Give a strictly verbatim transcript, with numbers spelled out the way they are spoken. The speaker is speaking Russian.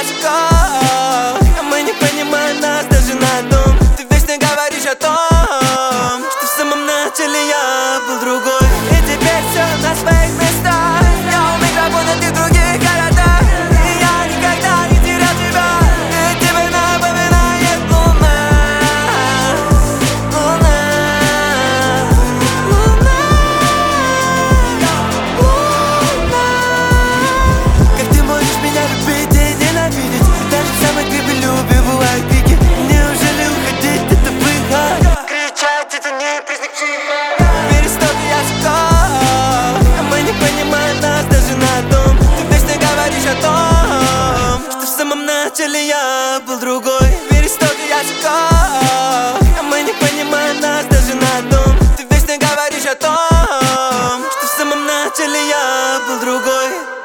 языков, а мы не понимаем нас даже на дом. Ты вечно говоришь о том, что в самом начале я был другой. И теперь все на своих местах. Я у микрофона, ты в других городах, и я никогда не терял тебя. И тебе напоминает луна, луна, луна, луна. Как ты можешь меня любить и ненавидеть? Даже в самой криволюбе бывают пики. Неужели уходить это выход? Кричать это не признак чиха. В мире столько языков, а мы не понимаем нас даже на дом. Ты вечно говоришь о том, что в самом начале я был другой. В мире столько языков, а мы не понимаем нас даже на дом. Ты вечно говоришь о том, что в самом начале я был другой.